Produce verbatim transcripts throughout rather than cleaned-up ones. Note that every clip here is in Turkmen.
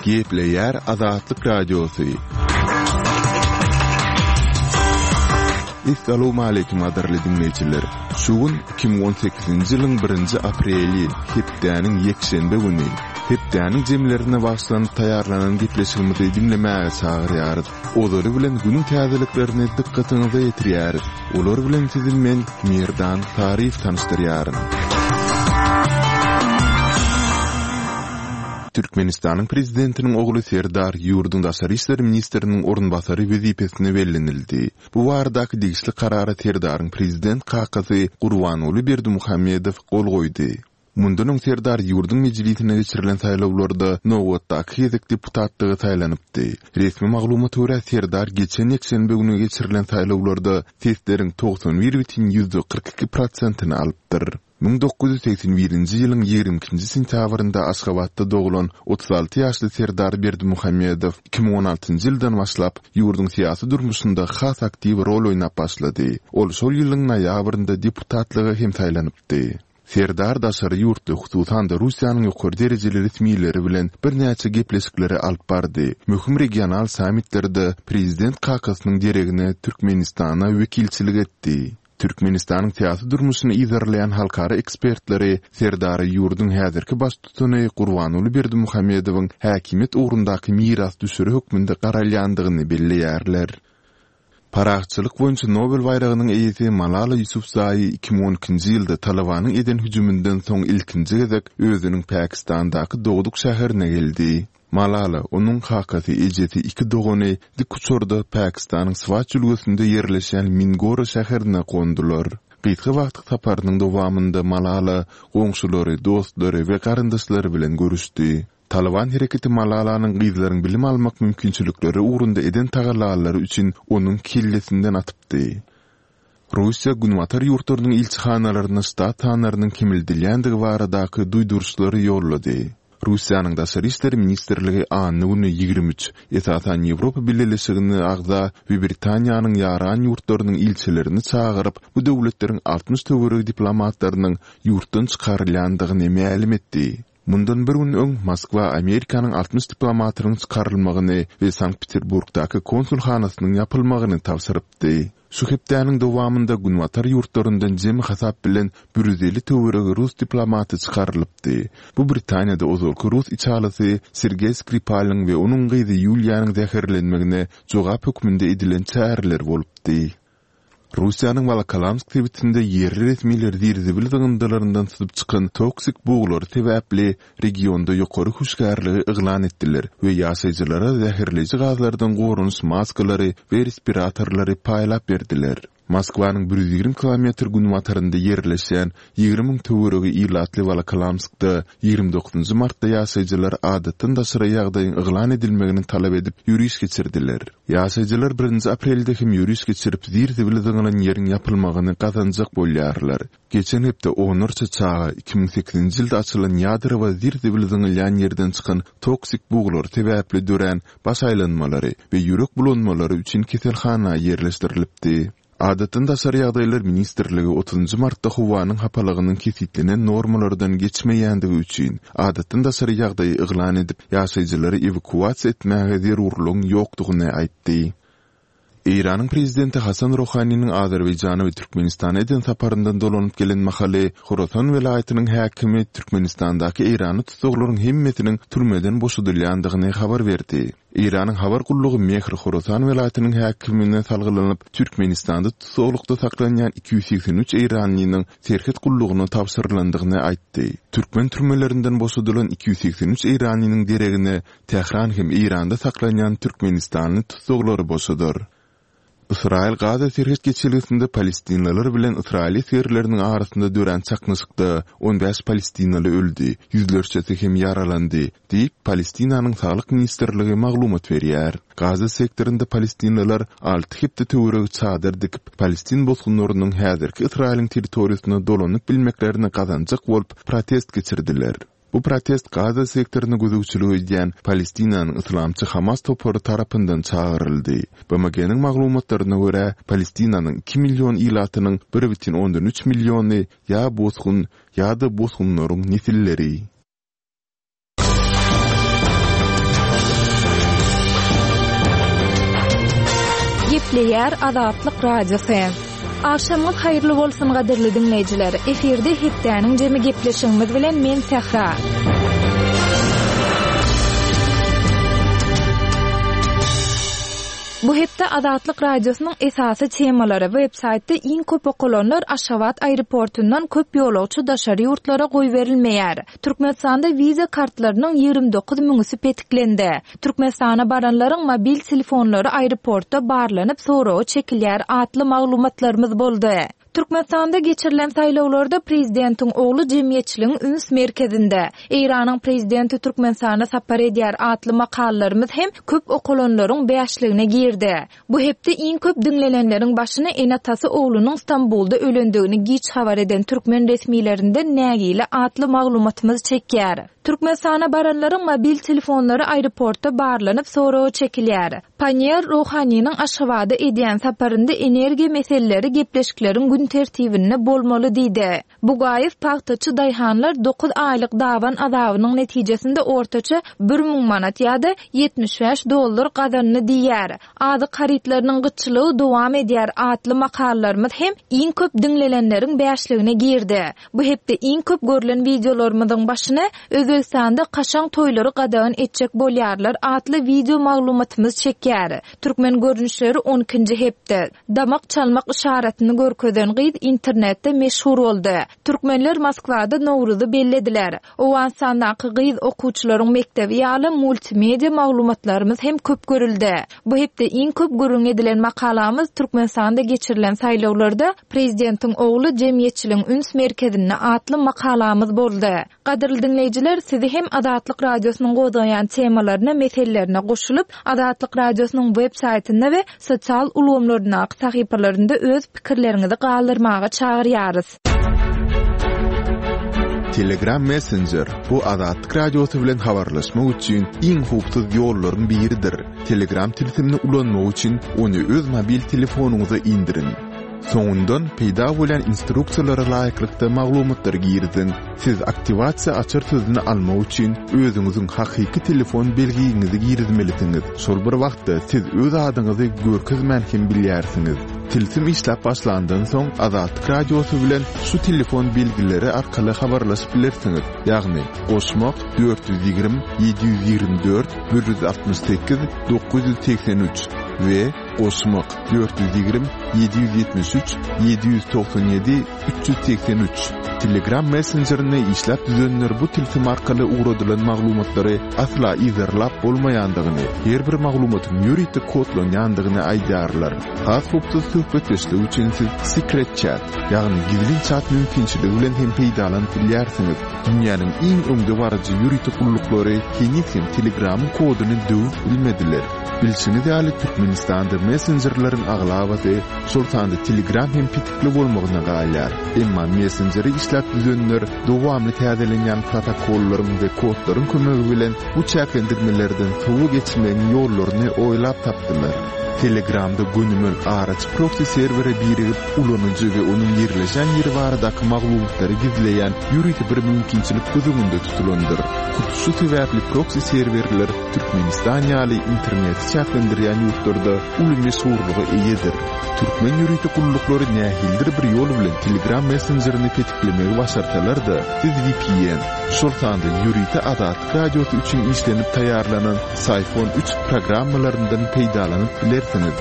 Gepleyer Azatlyk Radiosu. Assalamu alaykum adarly dinleyijiler. Şugun iki bin on sekizinji ýylyň birinji apreli hepdäniň ýekşembe güni. Hepdäniň jemlerine başlanyp taýarlanan gepleşigimizi dinlemäge çagyrýarys. Olary bilen günüň täzeliklerini dikkatiňize ýetirýäris. Olar bilen sizi men Mirdan Tarif tanıştyrýarym. Türkmenistanyň prezidentiniň ogly Serdar Ýurdun daşary işler ministriniň orunbasary wezipesine bellenildi. Bu wardaky digişli karara Serdaryň prezident kakasy Gurbanuly Berdimuhammedow gol goýdy. Mundan öň Serdar Ýurdun mejlisine geçirilen saýlawlarda nowatdaky hezek deputatlygy saýlanypdy. Resmi maglumat görä Serdar geçen ýekşembe güni geçirilen saýlawlarda sesleriň togson bir бүтүн yüzde kırk iki prosentyny alypdyr. bin dokuz yüz seksen birinji ýylyň ýigirmi ikinji sentýabrynda Aşgabatda doglan otuz alty ýaşly Serdar Berdimuhammedow iki bin on altynjy ýyldan başlap ýurdun syýasy durmuşynda has aktiw rol oýnap başlady. Ol şol ýylyň noýabrynda deputatlygy hem saýlanypdy. Serdar daşary ýurtda hususan da Russiýanyň ýokary derejeli resmiýetleri bilen bir näçe gepleşikleri alyp bardy. Möhüm regional sammitlerde prezident kakasynyň deregine Türkmenistana wekilçilik etdi. Türkmenistanyň syýasy durmuşyny izarlayan halkara ekspertleri Serdar Ýurdun häzirki baş tutany Gurbanuly Berdimuhammedowyň häkimet ugrundaky miras düşüri hökmünde garalýandygyny belleýärler. Paraççylyk boýunça Nobel bayragynyň eýesi Malala Yousafzai iki bin on ikinji ýylda Talabanyň eden hüjümünden soň ilkinji gezek özüniň Pakistandaky dogduk şäherine geldi. Malala onuň hakasy ejeti iki dogany dik uçurda Pakistanyň Swat ýylgysynda ýerleşen Mingora şäherine kondular. Gysga wagt saparynyň dowamında Malala goňşulary, dostlary we garyndaşlary bilen görüşdi. Taliban hereketi Malalanyň gyzlaryň bilim almak mümkinçilikleri ugrunda eden tagallalary üçin onuň kellesinden atypdy. Russiýa günwatar ýurtlarynyň ilçihanalaryna ştat tanlarynyň kimildilýändigi baradaky duýduruşlary ýollady. Russiýanyň daşary işler ministrligi anyny güni ýigirmi üç esasan Ýewropa Birleşigini agza we Britaniýanyň ýaran ýurtlarynyň ilçilerini çagyryp bu döwletleriň altmış töwereg diplomatlarynyň ýurtdan çykarylýandygyny ma'lum etdi. Mundan bir gün öň Moskwa Amerikanyň altmış diplomatynyň çykarylmagyny we Sankt-Peterburgdaky konsulhanasynyň ýapylmagyny tapşyrypdy. Şu hepdäniň dowamında günwatar ýurtlaryndan jemi hasap bilen bir yüz elli töwereg rus diplomaty çykarylypdy. Bu Britaniýada ozalky rus içalasy Sergey Skripalnyň we onuň gyzy Yuliýanyň zäherlenmegine jogap hökmünde edilen çäherler bolupdy. Russiýanyň Volkolamsk tebitinde ýerli resmiýetler zirzibil dygyndalaryndan syzyp çykan toksik buglar sebäpli regionda ýokary huşgarlygy eglan etdiler we ýaşaýjylara zäherleýici gazlardan gorunuş maskalary we respiratorlary paýlap berdiler. Moskwanyň bir yüz ýigirmi kilometr günwatarynda ýerleşen ýigirmi miň töweregi ilatly Volkolamskda ýigirmi dokuzunjy martda ýaşaýjylar adatdan daşary ýagdaýyň eglan edilmegini talap edip ýürüýüş geçirdiler. Ýaşaýjylar birinji aprelde hem ýürüýüş geçirip zirzibil dıgynyň ýeriň ýapylmagyny gazanjak bolýarlar. Geçen hepde onurça çağa iki bin sekizinji ýylda açylan ýadra we zirzibil dıgynyň ýerden çykan toksik buglar sebäpli dören baş aýlanmalary we ýürek bulanmalary üçin keselhana ýerleşdirilipdi. Adatdan daşary ýagdaýlar ministrligi otuzunjy martda howanyň hapalygynyň kesitlenen normalardan geçmeýändigi üçin adatdan daşary ýagdaýy eglan edip ýaşaýjylary evakuasiýa etmäge zerurlygyň ýokdugyny aýtdy. İran'ın prezidenti Hasan Rohani'nin Azerbaycan'a ve Türkmenistan'a eden saparından dolanıp gelen mahalle Khorasan vilayetinin hakimi Türkmenistan'daki İran'ı tutukların hemmetinin türmeden boşudulyandygyny habar verdi. İran'ın habar kulluğu Mehr Khorasan vilayetinin hakimine salgılanıp Türkmenistan'da tutuklukda saklanyan iki yüz seksen üç İranlı'nın serket kulluğuna tapşırılandygyny aýtdy. Türkmen türmelerinden boşudulan iki yüz seksen üç İranlı'nın deregine Tehran hem İran'da saklanyan Türkmenistan'lı tutuklary boşudur. İsrail Gaza serhet geçilisinde Palestinliler bilen İsrail serlerinin arasında dören çaknışykda on beş Palestinalı öldü, yüzlerçesi hem yaralandı, deyip Palestinanyň Sağlyk Ministrligi maglumat berýär. Gaza sektorunda Palestinliler altı hepde töwereg çadır dikip Palestin bozgunlarynyň häzirki İsrail'in territoriýasyna dolanyp bilmeklerini gazanjak bolup protest geçirdiler. Bu protest Gaza sektoruna gözükçülük edýän Palestinanyň Islamçy Hamas topary tarapyndan çağıryldy. B M G'niň maglumatlaryna görä Palestinanyň iki million ilatynyň bir бүтүн ондон üç milliony ýa bozgun ýa-da bozgunlaryň nesilleri. Gepleýär Azatlyk Radiosu. Akşamyň haýyrly bolsun gaderli dinleýijiler. Eferde hepdäniň jemi gepleşigimiz bilen men Sehra. Bu hepde Azatlyk Radiosynyň esasy temalary websaytda iň köp okulanlar Aşgabat aeroportundan köp ýolagçy daşary ýurtlara goý berilmeýär. Türkmenistanda wiza kartlarynyň ýygrimi dokuz müňüsi petiklendi. Türkmenistana baranlaryň mobil telefonlary aeroportda barlanyp soragy çekilýär atly maglumatlarymyz boldy. Türkmenistanda geçirilen saýlawlarda prezidentiň ogly jemgyýetçiligiň üns merkezinde Iranyň prezidenti Türkmenistana sapar edýär atly makallalarymyz hem köp okulanlaryň beýişligine girdi. Bu hepde iň köp dinlelenleriň başyna enatasy oglunyň Stambulda ölendigini giç habar eden türkmen resmiýlerinde nägili atly maglumatymyz çekýär. Türkmenistana baranlaryň mobil telefonlary aeroportda barlanyp soragy çekilýär. Panyer Rohanynyň Aşgabatda edýän saparynda energiýa meseleleri gepleşikleriň gün tertibinde bolmaly diýdi. Bugaýew paxtaçy daýhanlar dokuz aýlyk dawan azabynyň netijesinde ortaça bir müň manat ýa-da yetmiş beş dollar gazanyny diýär. Ady haritlarynyň gyçylygy dowam edýär atly makallarymyz hem iň köp dinlelenleriň beýişligine girdi. Bu hepde iň köp görülen videolarymyzyň başyna Özbekistanda kaşaň toýlary gadagan etjek bolýarlar atly video maglumatymyz çekýär. Türkmen görünüşleri on ikinji hepde damak çalmak işaretini görkezden gyd internetde meşhur boldy. Türkmenler Moskwada Nowruzy bellediler. Owan sandaky gyd okuwçylaryň mektebi ýaly multimedia maglumatlarymyz hem köp görüldi. Bu hepde iň köp görüň edilen makalamyz Türkmenistanda geçirilen saýlawlarda prezidentiň ogly jemgyýetçiligiň üns merkezine atly makalamyz boldy. Gaderli dinleýijiler, sizi hem Azatlyk Radiosynyň goýdaýan temalaryna, meselelerine goşulyp Azatlyk Radiosynyň web saýtynda we sosial ulgamlarynda sahypalarynda öz pikirleriňizi galdyrmaga çagyrýarys. Telegram Messenger bu Azatlyk Radiosy bilen habarlaşmak üçin iň hupsuz ýollardan biridir. Telegram tilsimini ulanmak üçin onu öz mobil telefonuňyza indirin. Soňundan peýda bolan instruksiýalary laýyklykda maglumatlar girdin. Siz aktivasiýa açar sözüni almak üçin özüňiziň hakyky telefon belgiňizi girdimeliňiz. Şol bir wagtda siz öz adyňyzy görkezmän hem bilýärsiňiz. Tilsim işläp başlandan soň Azatlyk Radiosy bilen şu telefon belgileri arkaly habarlaşyp bilersiňiz. Ýagny goşmak dört yüz ýygrimi yedi yüz ýygrimi dört bir yüz altmyş sekiz dokuz yüz seksen üç ve goşmak dört yüz ýygrimi yedi yüz yetmiş üç yedi yüz toksan ýedi üç yüz seksen üç. Telegram Messenger'ine işläp düzenler bu tilsim arkaly uğradylan maglumatlary asla izerlap bolmaýandygyny, her bir maglumatyň ýürüýte kodlanýandygyny aýdarlar. Has hupsuz söhbetleşmek üçin siz secret chat, ýagny gizli chat mümkinçiligi bilen hem peýdalanyp bilýärsiňiz. Dünýäniň iň öňde barjy ýürüýte gullyklary hiç Telegramyň koduny döwüp bilmediler. Bilşiniz ýaly Türkmenistanda messengerlaryň aglabaty şol sanda Telegram hem pitikli bolmagyna gaýlar. Emma Messenger'i işläp düzenler dowamly täzelenýän protokollaryň we kodlaryň kömegi bilen bu çäklendirmelerden soňa geçmeň ýollaryny oýlap tapdylar. Telegramda günümün araç proxy serveri birigip ulanıcı ve onun yerleşen yeri baradaky maglumatlary gizleyen ýürüýte bir mümkinçilik gözüňünde tutulandyr. Kutusu sebäpli proxy serverler Türkmenistan ýaly internet çäklendirýän ýurtlarda uly meşhurlygy eýedir. Türkmen ýürüýte gullyklary nähildir bir ýol bilen Telegram Messengerini petiklemegi başarsalar-da, siz V P N, şol sanda ýürüýte Azatlyk Radiosy üçin işlenip taýýarlanan Sayfon üç programmalaryndan peýdalanyp bilersiniz.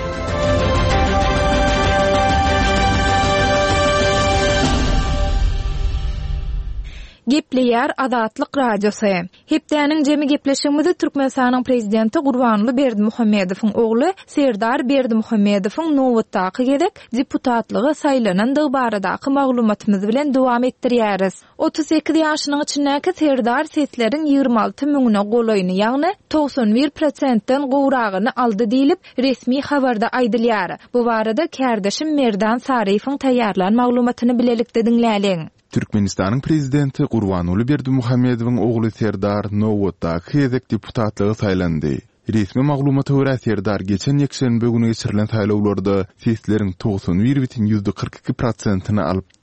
Gepleýär Azatlyk Radiosu. Hepdäniň jemi gepleşigimizi Türkmenistanyň prezidenti Gurbanuly Berdimuhammedowyň ogly Serdar Berdimuhammedowyň Nowatdaky gezek deputatlygy saýlanandygy baradaky maglumatymyz bilen dowam etdirýäris. otuz sekiz ýaşynyň içindäki Serdar sesleriň ýygrimi alty müňüne golaýyny, ýagny doksan bir prosentden gowragyny aldy diýilip resmi habarda aýdylýar. Bu barada kärdeşim Merdan Saryfowyň taýýarlan maglumatyny bilelikde dinläliň. Türkmenistanyň prezidenti Gurbanuly Berdimuhammedowyň ogly Serdar Nowatdaky gezek deputatlygy saýlandy. Resmi maglumata görä Serdar geçen ýekşembe güni geçirilen saýlawlarda sesleriň doksan bir butun yüzde kırk iki prosentyny alypdyr.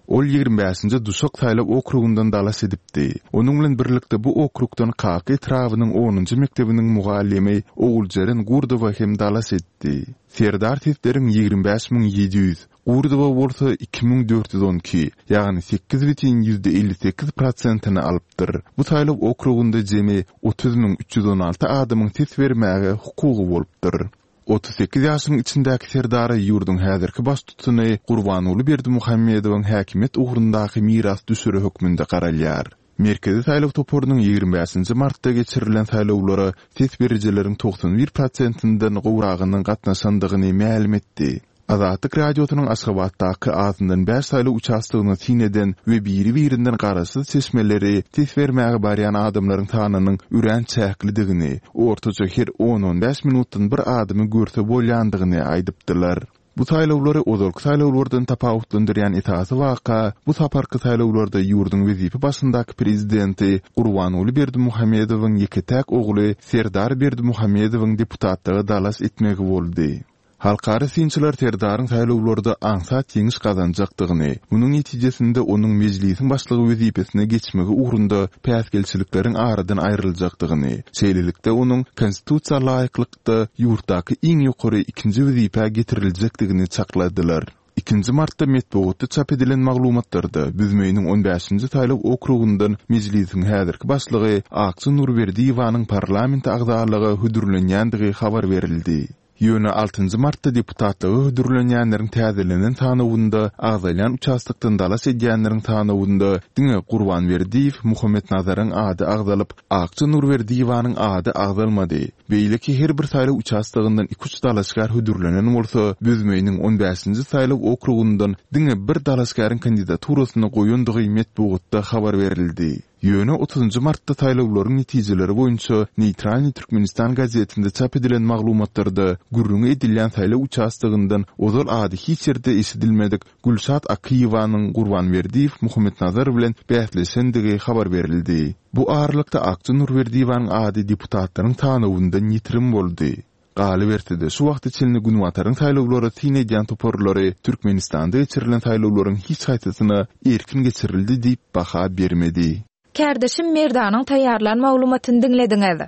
Ol ýigirme beşinji Duşak saýlap okrugundan dalas edipdi. Onuň bilen birlikde bu okrugdan Kaky trawynyň onunjy mektebiniň mugallimi Oguljaran Gurdowa hem dalas etdi. Serdar tipleriň ýigirme beş miň ýedi ýüz, Gurdowa bolsa iki miň dört ýüz on iki, ýagny sekiz bitim ýüzde elli sekiz prosentyny alypdyr. Bu saýlap okrugunda jemi otuz miň üç ýüz on alty adamyň tis bermäge hukugy bolupdyr. otuz sekiz ýaşynyň içindäki serdary ýurdun häzirki baş tutuny Gurbanuly Berdimuhammedowyň häkimet ugrundaky miras düşüri hökmünde garalýar. Merkezi saýlaw toporunyň ýigirme beşinji martda geçirilen saýlawlara ses berijileriň doksan bir prosentindan gowragynyň gatnaşandygyny ma'lum etdi. Azatlyk radiosynyň Aşgabatdaky azyndan beş saýlaw uçastygyny sineden we biri-birinden garaşsyz seçmeleri ses bermäge barýan adamlaryň sanynyň üren çäklidigini, ortaça her on on beş minutdan bir adamy görse bolýandygyny aýdypdylar. Bu saýlawlary ozalky saýlawlardan tapawutlandyrýan esasy waka bu saparky saýlawlarda ýurdun wezipi başyndaky prezidenti Gurbanuly Berdimuhammedowyň ýeketäk ogly Serdar Berdimuhammedowyň deputatlygy dalas etmegi boldy. Halkary sinçiler Serdaryň saýlawlarda aňsat ýeňiş gazanjakdygyny, munyň netijesinde onuň mejlisiň başlygy wezipesine geçmegi ugrunda päsgelçilikleriň aradan aýryljakdygyny, şeýlelikde onuň konstitusiýa laýyklykda ýurtdaky iň ýokary ikinji wezipe getiriljekdigini çakladylar. ikinji martda metbuatda çap edilen maglumatlarda Büzmeýiniň on beşinji saýlaw okrugundan mejlisiň häzirki başlygy Aksy Nurberdiýewanyň parlament agzalygy hüdürlenýändigi habar berildi. Ýöne altıncı martda deputatlygy hüdürlenýänleriň täzelenen tanawynda agzalyan uçastykdan dalas edýänleriň tanawynda diňe Gurbanberdiýew, Muhammed Nazaryň ady agzalyp, Aksy Nurberdiýewanyň ady agzalmady. Beýleki her bir saýlaw uçastygyndan iki üç dalaşgar hüdürlenen bolsa, Büzmeýiniň on beşinji saýlaw okrugundan diňe bir dalaşgaryň kandidaturasyny goýandygy metbuatda habar berildi. Ýöne otuzunjy martda saýlawlaryň netijeleri boýunça Neytralny Türkmenistan gazetinde çap edilen maglumatlarda gürrüň edilen saýlaw uçastygyndan ozal ady hiç ýerde eşidilmedik Gülşat Akiyewanyň Gurbanberdiýew, Muhammed Nazar bilen bähleşendigi habar berildi. Bu aralykda Aksy Nurberdiýewanyň ady deputatlaryň tanawyndan ýitirim boldy. Galy berdi. Şu wagt içinde Günwataryň saýlawlary tinedýän toporlary Türkmenistanda geçirilen saýlawlaryň hiç haýtasyna erkin geçirildi diýip baha bermedi. Kärdeşim Merdanyň taýýarlan maglumatyny diňlediňiz.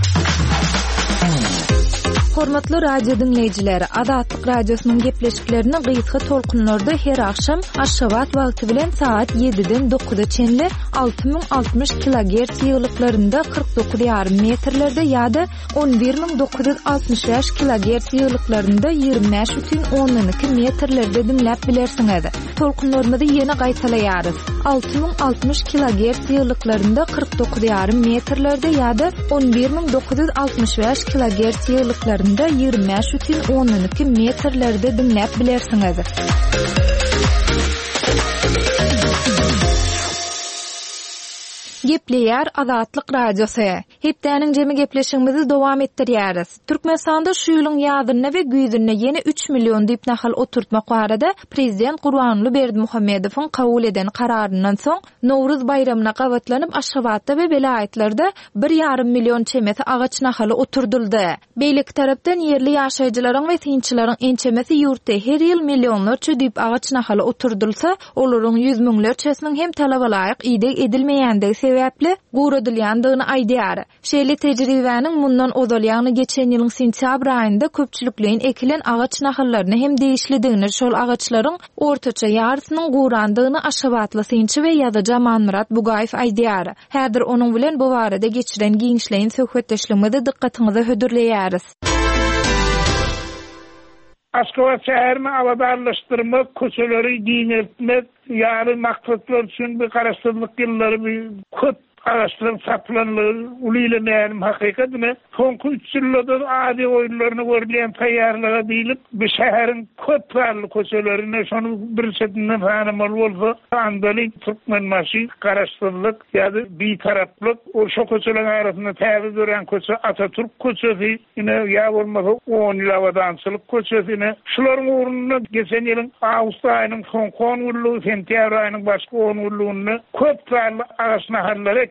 Hormatly radio dinleýijileri, Azatlyk radiosynyň gepleşiklerini gysga tolkunlarda her akşam Aşgabat wagty bilen saat ýediden dokuza çenli alty miň altymyş kilohertz ýyglyklarynda kırk dokuz ýarym metrlerde ýa-da on bir miň dokuz ýüz altymyş beş kilohertz ýyglyklarynda ýygrimi beş бүтүн oňdan iki metrlerde dinläp bilersiňiz. Tolkunlarymyzy ýene gaýtalaýarys. alty miň altymyş kilohertz ýyglyklarynda kırk dokuz ýarym metrlerde ýa-da on bir miň dokuz ýüz altymyş beş kilohertz ýyglyklarynda ýygrimi beş бүтүn oňdan iki metrlerde dinläp bilersiňiz. Gepleýär Azatlyk radiosu. Hepdäniň jemi gepleşigimizi dowam etdirýäris. Türkmenistanda şu ýylyň ýazyna we güýdüne ýene üç million diýip nahal oturtmak barada prezident Gurbanuly Berdimuhammedowyň kabul eden kararynyň soň Nowruz bayramyna gawatlanyp Aşgabatda we belaýetlarda bir ýarym million çemeti agaç nahaly oturdyldy. Beýlik tarapdan yerli ýaşaýjylaryň we synçylaryň ençemesi ýurtda her ýyl millionlarça diýip agaç nahaly oturdylsa, olaryň ýüz miňlerçesiniň hem talaba laýyk ýygy edilmeýändigi sebäpli guradylýandygyny aýdýar. Şeýle tejribäniň mundan ozalýany geçen ýylyň sentýabr aýynda köpçülikleýin ekilen agaç nahallaryny hem değişlidigini, şol agaçlaryň ortaça ýarsynyň gurandygyny Aşgabatly synçy we ýazyjy Manmurat Bugaýew aýdýar. Häzir onuň bilen bu barada geçiren giňişleýin söhbetdeşligimizi dikkatiňize hödürleýäris. Aşgabat şäherini awadarlaşdyrmak, köçeleri giňeltmek, ýa-ni maksatlar üçin bir garaşdyrlyk ýyllary bir köp araşdyrym saplanly ulylamäň hakykatyny soňky üç ýylda ady oýunlaryny görýän taýýarlyga diýilip bir şäheriň köp ýarly köçelerine şonu bir çetinden tanamaly bolsa andaly türkmen maşy garaşdyrlyk ýa-da bir taraplyk o şo köçelerin arasynda täze duran köçe Atatürk köçesi ine ýa bolmasa on ýyl awadançylyk köçesine şolaryň ornuna geçen ýylyň awgust aýynyň soňky on ýyllygy, sentýabr aýynyň başga on ýyllygyny köp ýarly agaç naharlary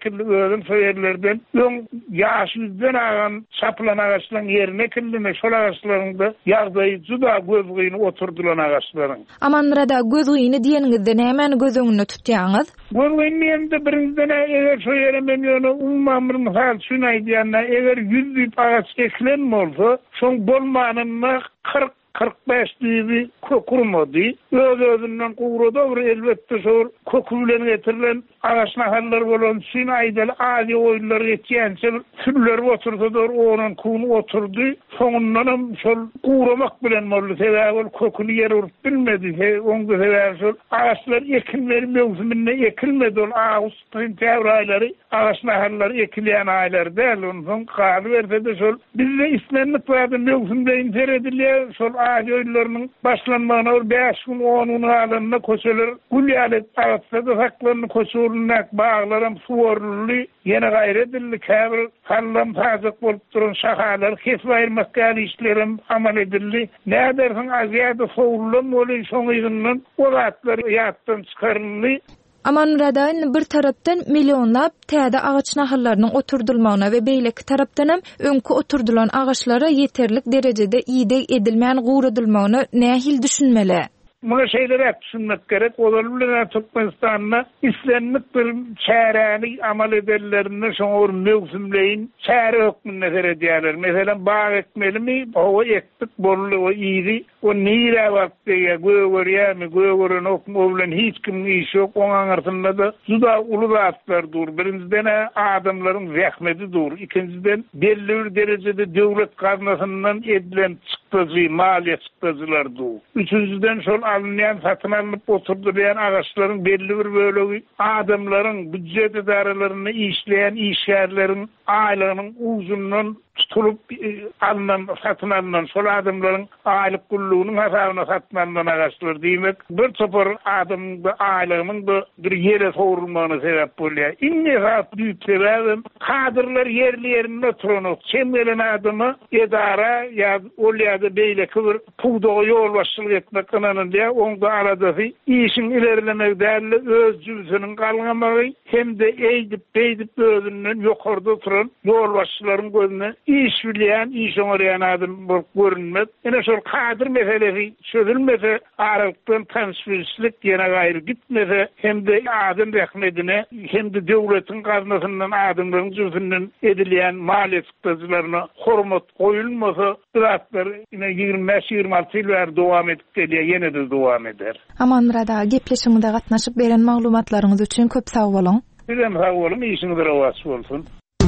şekilde özüm söylerlerden ön yaşyzdan agan çaplan ağaçlaryň yerine kildime şol ağaçlaryňda ýagdaýy juda göz gyny oturdulan ağaçlaryň. Amanrada göz gyny diýeningizde näme göz öňünde tutýaňyz? Göz gyny de birinciden eger şo ýere men ýöne ummamyr misal şunu aýdýanna eger yüz ağaç eklen bolsa şoň bolmanyny kırk kırk beş dibi kurmady. Öz-özünden gurada bir elbette şol kökülen getirilen ağaçnahallar bolan sin aýdaly adi oýunlar geçýänçe türler oturdular, onun kuny oturdy. Soňundan şol guramak bilen boldy. Sebäbi köküni ýere urup bilmedi. Oňda sebäbi şol ağaçlar ekilmeli mewsuminde ekilmedi. Ol ağustos sentyabr aýlary ağaçnahallar ekilýän aýlar däl. Onuň galy berde şol bizde islenmek barada mewsumda inter edilýär. Şol ağaç oýunlarynyň başlanmagyna beş gün on gün alanna köçeler gülýärler ağaçlarda haklarını köçürünmek bağlarım suwarly ýene gaýredildi käbir hallam tazyk bolup duran şahalar kesip makali işlerim amal edildi. Nädersiň azýada sowulan boly şoň ýygyndan o zatlar ýatdan çykaryldy. Amanradaň bir tarapdan millionlap täze ağaç nahallarynyň oturdulmagyna we beýleki tarapdan hem öňkü oturdulan ağaçlara ýeterlik derejede ýygy edilmän guradylmagyna nähil düşünmeli? Muna şeylere düşünmek gerek. Olar bilen Türkmenistan'na islenmek bir çäreni amal ederlerine şoňa mewsumleýin çäre hökmüne nezer edýärler. Meselem bağ ekmeli mi? O ektik bolly o ýygy. O nire wagtda göwürýärmi? Göwüren okma bilen hiç kim iş ýok. Oňa arasynda da juda uly zatlar dur. Birinciden adamlaryň zähmeti dur. İkinciden belli bir derejede döwlet gaznasyndan edilen çykdyjy, maliýe çykdyjylar dur. Üçüncüden şol alınýan satyn alyp oturdurýan ağaçlaryň belli bir bölegi adamlaryň büdjet idaralaryny işleýän işgärleriň aýlygynyň uzundan tutulup alınan satın alınan şol adamlaryň aýlyk gullugynyň hasabyna satyn alınan ağaçlar diýmek bir topar adamda aýlygynyň bir ýere sowrulmagyna sebäp bolýar. Inne zat düýtlerim kadrlar yerli ýerinde oturan çemelen adamy edara ýa olýady beýleki bir puwdaga ýol başçylyk etmek kanalynda onda aradaky işin ilerlemek däli öz jüzüniň galgamagy hemde eýdip beýdip özünden ýokarda turan ýol başçylaryň gözüne iş bilýän, iş öňärýän adam bolup görünmek. Ene şol kadr meselesi çözülmese, aralykdan transferslik ýene gaýry gitmese, hemde adam rahmetine, hemde döwletiň gaznasyndan adamlaryň jüzünden edilýän maliýe çykdyjylaryna hormat goýulmasa, zatlar ine ýygrimi beş ýygrimi alty ýyllar dowam edip gelýär, ýene de dowam eder. Amanrada gepleşiginde gatnaşyp beren maglumatlaryňyz üçin köp sag boluň. Birem sag bolun, işiňizde rawat bolsun.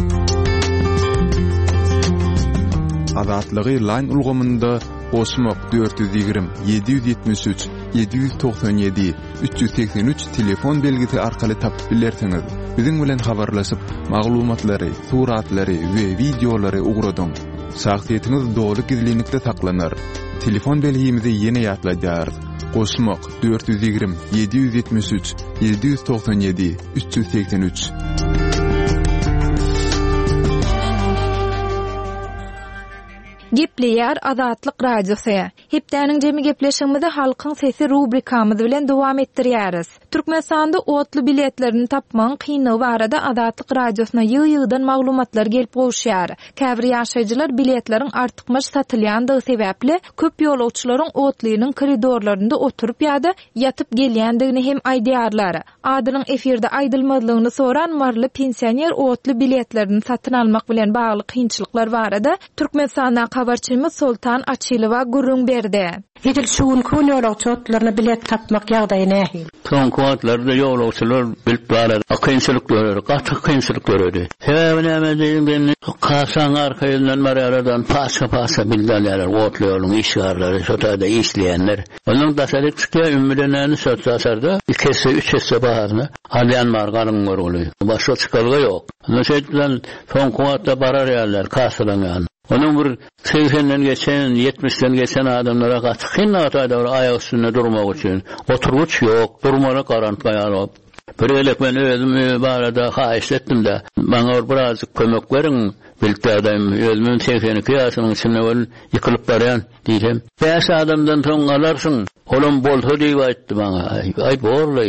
Azatlygy line ulgamynda Osmok dört yüz ýigrim yedi yüz ýetmiş üç yedi yüz toksan ýedi üç yüz seksen üç telefon belgisi arkaly tapyp bilersiňiz. Biziň bilen habarlaşyp maglumatlary, suratlary we videolary ugradyň. Şahsiýetiniz dogry gizlilikde saklanar. Telefon belgimizi ýene ýatlaýarys. Osmok dört yüz ýigrim yedi yüz ýetmiş üç yedi yüz toksan ýedi üç yüz seksen üç. Gepleýär Azatlyk radiosu. Hepdäniň jemi gepleşigimizde halkyň sesi rubrikamyz bilen dowam etdirýäris. Türkmenistanda otly biletlerini tapmaň kynlygy barada Azatlyk radiosyna ýygy-ýygydan maglumatlar gelip goşýar. Käbir ýaşaýjylar biletleriň artykmaş satylýandygy sebäpli köp ýolagçylaryň otlynyň koridorlarynda oturup ýa-da ýatyp gelýändigini hem aýdýarlar. Adynyň efirde aýdylmadygyny soran marly pensioner otly biletlerini satyn almak bilen bagly kynçylyklar barada Türkmenistanda habarçymyz Sultan Açylywa gurrun berdi. Edil şuun kun ýolagçylaryna bilet tapmak ýagdaýy nähil? Son kuwatlarda ýolagçylar bilip barar. Akynçylyk görür, gaty kynçylyk görür. Sebäbi näme diýen kasaň arkaýyndan mararadan paşa-paşa bildirler, otlaýarlar, işgärleri, şotada işleýänler. Onuň daşalyk çıkýar ümmedenäni söýtsärde, ikisi üçesi baharny alýan margaryň görüli. Başga çykarga ýok. Näşetden son kuwatda barar ýerler, kasalan. Onun bir seksenden geçen, yetmişden geçen adamlara katı atayda ayak üstünde durmak için. Oturguç yok, durmana garantmayan. Bir elek ben özümü barada haýyş etdim de, bana birazcık kömek verin, bilterdayım, özümün seksen iki yaşının içinde ol, yıkılıp barayan, diyeceğim. Beş adamdan son alarsın, olum bolsa diýip aýtdy bana, ay borlay.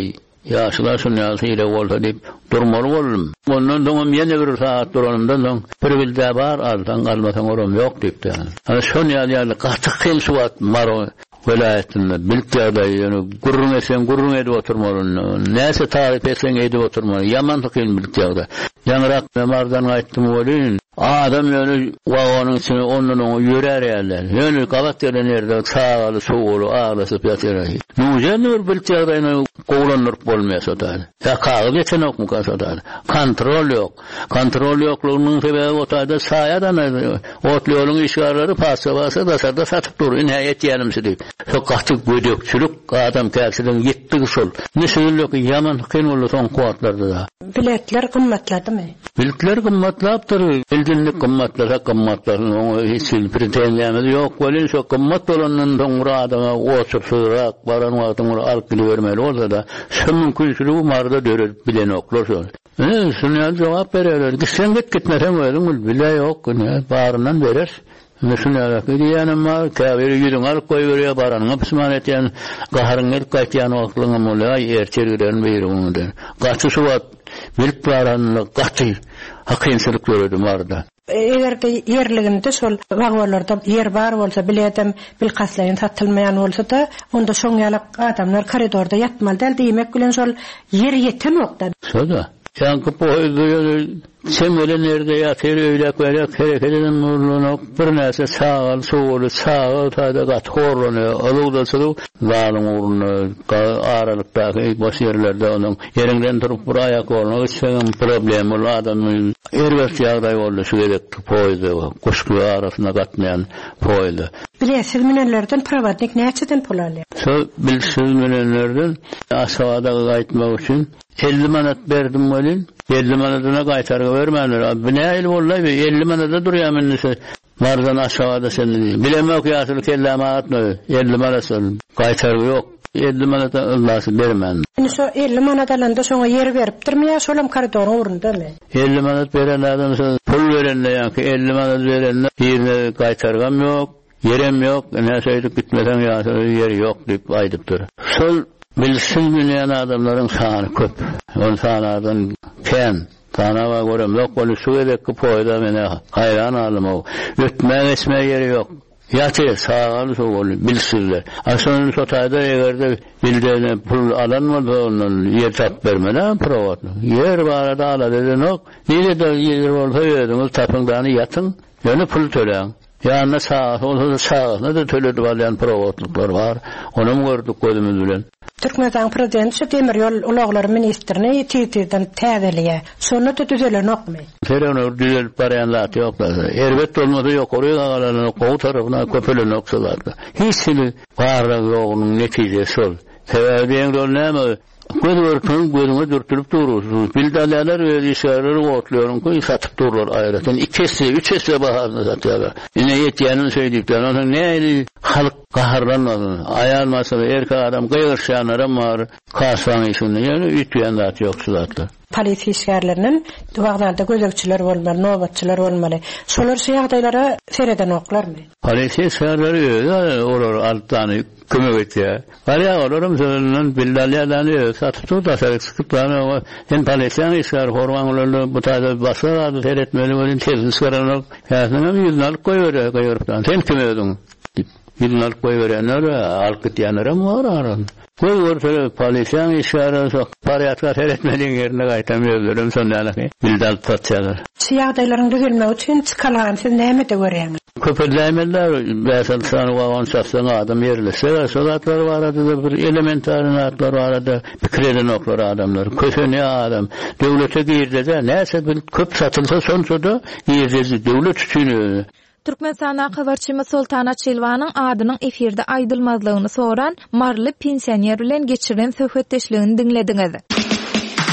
Yaşlar şunyalı ile olsa deyip durmalı oldum. Ondan sonra yine bir saat duranımdan sonra bir bilde var aldan kalmasan oram yok deyip de. Hani şunyalı yani katık suat maro velayetinde bilkiyada yani gurrun esen gurrun edip oturmalın. Neyse tarif etsen edip oturmalın. Yaman tıkıyın bilkiyada. Yanırak memardan ayttım olin. Adam yani vagonun içine onun yörer yerler. Yani kavat yeren yerde sağalı, soğulu, ağlasıp yatır. Nüzen bir bilkiyada kovlanırıp olmayasa da. Ya kağıt geçen yok mu kasa da. Kontrol yok. Kontrol yokluğunun sebebi otayda sayadan otluğunun işgarları pasta basa da sarda satıp durur. İnhayet yanımsı deyip. Sokaktık bödökçülük adam kelsinden gitti sol. Nesil yok yaman kıyın olur son kuatlarda da. Biletler kımmatladı mı? Biletler kımmatlattır. Bilginlik kımmatlara kımmatların onu hiç preteniyemiz yok. Böyle çok kımmat olanın sonra adama oturup sığırak baran vaatını alıp vermeli olsa da sen mümkünsülüğü marda dörür bilen oklar sonra. Ne sunuyan cevap verirler. Sen git gitmesen öyle bile yok. Bağrından verir. Mesela diyenim var, kâbiri yüzün alıp koy veriyor baranına pısman etiyen, qaharın el qaytiyan oğluna mola erçergilerin beyri onu der. Qaçı suvat, bilip baranına qaçı, hakkensizlik görürdüm vardı. Eğer de yerliginde sol vagonlarda yer var olsa biledim bil qaslayın satılmayan olsa da onda soňyalak adamlar koridorda yatmalı del diýmek bilen sol yer yeten okda. Şoda. Yankı poydu semele nerede yatır öyle böyle hareket eden nurluğuna bir nese sağal soğulu sağal tada gat horlanıyor alıda sulu zalım uğruna aralıktaki boş yerlerde onun yerinden durup buraya koymak için problem ol adamın ervest yağday oldu şu gerek poydu kuşku arasına katmayan poydu. Bilesiz minellerden privatnik neçeden pul alıyor? So bilsiz minellerden aşağıda aytmak için elli manat verdim olin. elli manatına qaytarga vermänler. Bu ne el vallahi elli manata durýan nese. Mardan aşağıda sen bilemek ýasyl kellamatny elli manat qaytarga yok. elli manata Allah'sı bermän. Nese elli manat alanda soňa yer beripdirmi ýa şolam koridorun urundamy? elli manat beren adam pul berenler ýa-ki elli manat berenler ýerine qaytargam yok. Yerem yok. Näse edip gitmeden ýa yer yok diýip aýdypdyr. Şol bilsin bilen adamların sany köp. On sanadan ken tanava görem yok bolu şu edek poyda mene hayran alım o. Ötme esme yeri yok. Yatı sağalı soğulu bilsizler. Aslında sotayda egerde bildiğine pul alanmadı onun yer tap vermeden provatlı. Yer var da ala dedi yok. Nile de yer olsa yediniz tapındanı yatın. Yani pul tölen. Yani sağ olsa sağ ne de töledi valayan provatlıklar var. Onu mu gördük gözümüz bilen. Türkmenistan prezidenti Demiryol ulaglar ministrini ýetirden täzeliýe. Şonu da düzelen okmy? Terör düzel parayanlar ýoklar. Erbet bolmasa ýokary galalan gowy tarapyna köpelen oksalardy. Hiç sili barra ýogynyň netijesi şol. Sebäbi rol näme? Gözürtün gözüňe dürtülip durursunuz. Bildalar we işarary otlaryň koy satyp dururlar aýratyn. ikisi, üçesi baharda satýarlar. Ine ýetýänin söýdükden onuň näli halk gaharlanmadan aýalmasa erkek adam gaýyrşanlarym bar. Kasan işini ýöne ütýän zat ýoksulatlar. Polisiýa işgärlerinin dowaglarda gözekçiler bolmaly, nobatçylar bolmaly. Şolar şu ýagdaýlara sereden oklarmy? Polisiýa işgärleri olar altany kömek etýär. Barya olaram sözünden bildalyadany satyp da sıkıplarını hem polisiýa işgär horwanlarly bu taýda başga seretmeli bolan tezis garanok. Ýa-da ýüzüne alyp goýberýär, goýberýär. Sen kim ödüň? Ýüzüne alyp goýberýänler alkytýanlarym bar aran. Koy ortada polisiýa işgärleri paryatga seretmeli ýerine gaýtamýarlar, sonda bildal tatýarlar. Şu ýagdaýlaryň düzelmegi üçin çıkalan siz näme de görýäňiz? Köpellämeler bäsel sany wagan şahsan adam ýerlese, şolatlar barada bir elementary natlar barada pikirden oklar adamlar. Köşene adam döwlete girdi-de näse bir köp satylsa sonsuda ýerleri döwlet üçin. Türkmenistan habarçymys Sultana Çelwanyň adynyň efirde aýdylmazlygyny soran marly pensioner bilen geçiren söhbetdeşligini dinlediňiz.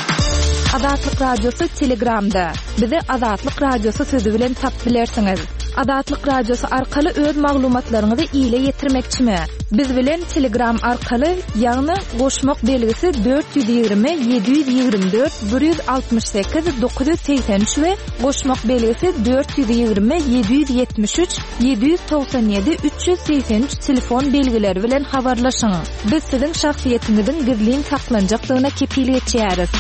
Azatlyk radiosu Telegramda. Bizi Azatlyk radiosu sözü bilen tap bilersiňiz. Adatlyk radiosu arkaly öz maglumatlaryňyzy ýyle ýetirmekçimi? Biz bilen Telegram arkaly, ýagny goşmak belgisi dört yüz ýigirme yedi yüz ýigirme dört bir yüz altmış sekiz dokuz yüz seksen üç we goşmak belgisi dört yüz ýigirme yedi yüz ýetmiş üç yedi yüz toksan ýedi üç yüz seksen üç telefon belgileri bilen habarlaşyň. Biz siziň şahsiýetiňiziň gizliň saklanjaklygyna kepillik etýäris.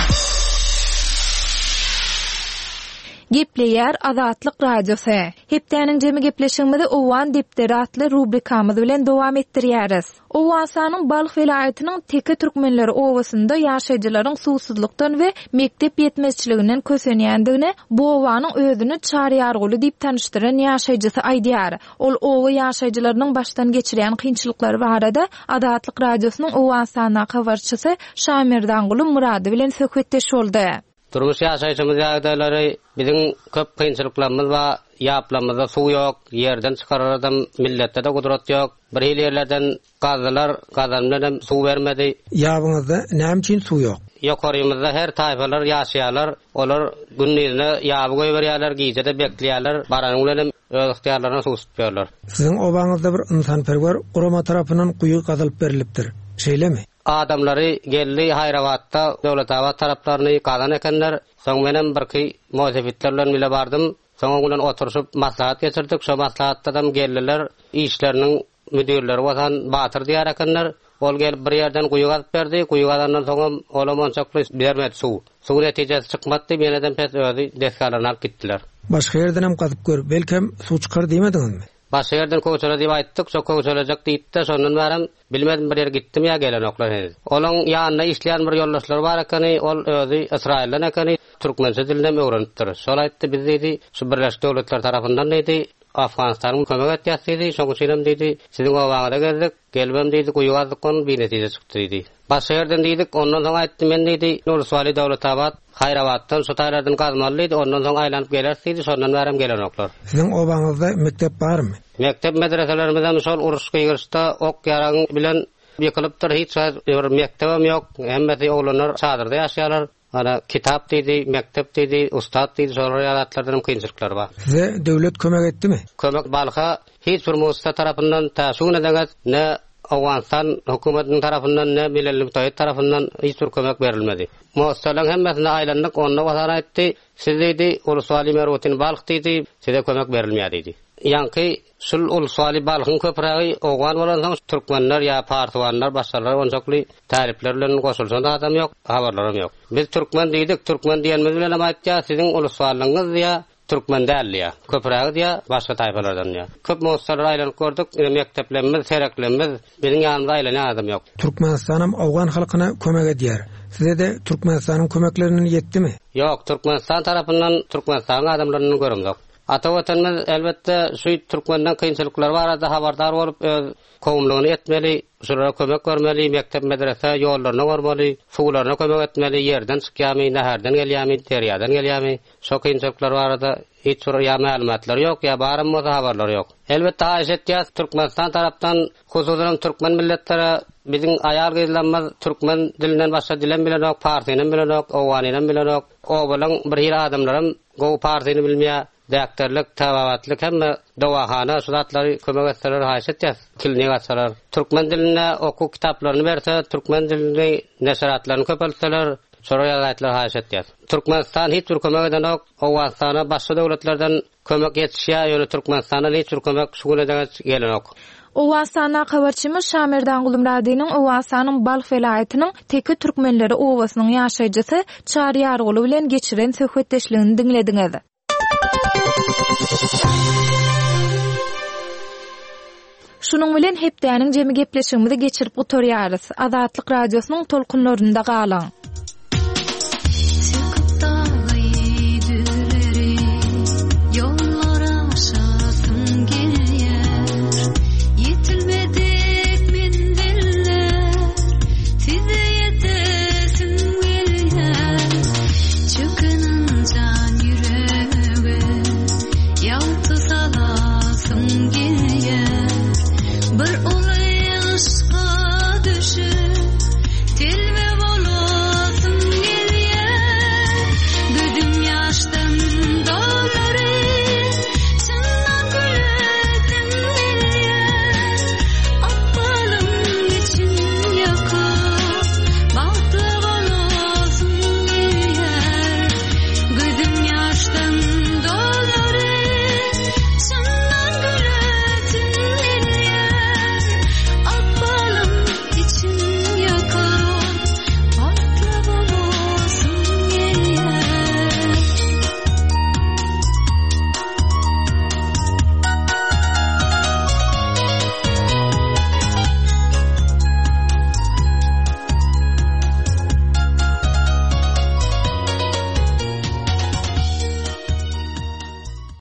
Gepleýär Azatlyk radiosu. Hepdeniň jemi gepleşigimizi Owan depderi atly rubrikamyz bilen dowam etdirýäris. Owan sanyň Balyk welaýatynyň Teke türkmenleri owasynda ýaşaýjylaryň susuzlukdan we mektep ýetmezçiliginden kösenýändigini, bu owanyň özüni çarýarguly diýip tanışdyran ýaşaýjysy aýdýar. Ol owa ýaşaýjylarynyň başdan geçirýän kynçylyklary barada Azatlyk radiosynyň Owan sanyna habarçysy Şamir Dangulu Murady bilen söhbetdeş boldy. Turmuş ýaşaýjymyz ýagdaýlary biziň köp kynçylyklarymyz we ýaplamyzda suw ýok, ýerden çykarar adam milletde de gudrat ýok. Bir ýerlerden gazalar, gazanlardan suw bermedi. Ýabyňyzda näme üçin suw ýok? Ýokarymyzda her taýpalar ýaşaýarlar. Olar günniňe ýaby goýup berýärler, giýjede bekleýärler, baranyň bilen öz ihtiýarlaryna suw tutýarlar. Siziň obaňyzda bir insanperwer gurama tarapyndan guýu gazalyp berilipdir. Şeýlemi? Adamlary geldi Hayrabatda Döwletabat taraplaryny gadan ekenler. Soň menen birki mozefitler bilen bile bardym. Soň bilen oturup maslahat geçirdik. Şo maslahatdan geldiler. Işleriniň müdirleri watan batır diýär ekenler. Ol gelip bir ýerden guýu gazyp berdi. Guýu gadandan soň olamon çakly bermedi suw. Suw netijesi çykmady. Meneden pes özi deskalaryny alyp gitdiler. Başga ýerden hem gazyp görüp belkem suw çykar diýmediňizmi? Başga ýerden köçele diýip aýtdyk, şo köçelejek diýipdi, şondan barym bilmedim bir ýere gitdim ýa gelen oklar hezi. Olaň ýanyna işleýän bir ýoldaşlar bar ekeni, ol özi Israilden ekeni, türkmençe dilden öwrenipdir. Şol aýtdy, biz diýdi, şu Birleşik Döwletler tarapyndan diýdi, Afganistanyň kömek etýäsi, şoň şeýlem diýdi, siziň owaňyza geldik, gelbem diýdi, guýugazdykyn bir netije çykdy diýdi. Başga ýerden diýdik, ondan soň aýtdy, men diýdi, Nursuwali Döwletabat, Hayrabatdan şu taýlardan gazmalydy, ondan soň aýlanyp gelerdi, şondan barym gelen oklar. Siziň owaňyzda mektep barmy? Mektep medreselerimizden şol uruş gyrşda ok ýaragyň bilen ýykylypdyr, hiç bir mektebim ýok. Hemmeti oglanlar çadyrda ýaşaýarlar. Ana kitap diýdi, mektep diýdi, ustad diýdi, şol ýalatlardan kynçylyklar bar. Size döwlet kömek etdimi? Kömek Balyka hiç bir mussat tarapyndan täşün edeňiz, ne Awganstan hökümetiniň tarapyndan, ne Milletli Taýyt tarapyndan hiç bir kömek berilmedi. Mussatlaryň hemmesine aýlandyk, onda watan aýtdy, siz diýdi, Uluswali Merutin Balyk diýdi, size kömek berilmeýär diýdi. Ýanky şul Uluswali Balykyň köpregi Owgan bolan soň türkmenler ýa partiwanlar başgalar onjakly taripler bilen goşulsan da adam ýok, habarlarym ýok. Biz türkmen diýdik, türkmen diýenimiz bilen aýtdy, siziň uluswalyňyz ýa türkmen däl ýa, köpregi ýa başga taýpalardan ýa. Köp muhtarlar aýlanyp gördük, mekteplerimiz, sereklerimiz biziň ýanymyzda aýlanan adam ýok. Türkmenistanam Awgan halkyna kömek edýär. Size de Türkmenistanyň kömeklerini ýetdimi? Ýok, Türkmenistan tarapyndan Türkmenistanyň adamlaryny görümdik. Ata vatanymyz elbetde şu türkmenden kynçylyklar barada habardar bolup öz kowumlygyny etmeli, şurara kömek bermeli, mektep medrese ýollaryna barmaly, suwlaryna kömek etmeli, ýerden çykýarmy, näherden gelýärmi, terýadan gelýärmi, şu kynçylyklar barada hiç bir ýa maglumatlar ýok, ýa barym bolsa habarlar ýok. Elbetde aýşetýär Türkmenistan tarapdan hususan türkmen milletleri biziň aýal gyzlanmaz türkmen dilinden başga dilen bilen ok, partiýanyň bilen ok, owanynyň bilen ok, o bilen bir hir adamlarym go partiýany bilmeýär. Doktorluk, tawabatlyk hemme dowahana şuzatlary kömek etseler haýşetýär. Kilini gatsalar. Türkmen diline oku kitaplaryny berse, türkmen dilini neşratlaryny köpeltseler, şoňa ýagatlar haýşetýär. Türkmenistan hiç bir kömek eden ok, Awgastana başga döwletlerden kömek etýär, ýöne Türkmenistana hiç bir kömek şugul eden gelen ok. Owasana habarçymyz Şamir Dangulu Muradynyň Owasanyň Balyk welaýatynyň Teke türkmenleri owasynyň ýaşaýjysy Çarýarguly bilen geçiren söhbetdeşligini dinlediňiz. Şunun bilen hepdeniň jemi gepleşigimizi geçirip oturýarys. Azatlyk radiosynyň tolkunlarynda galan.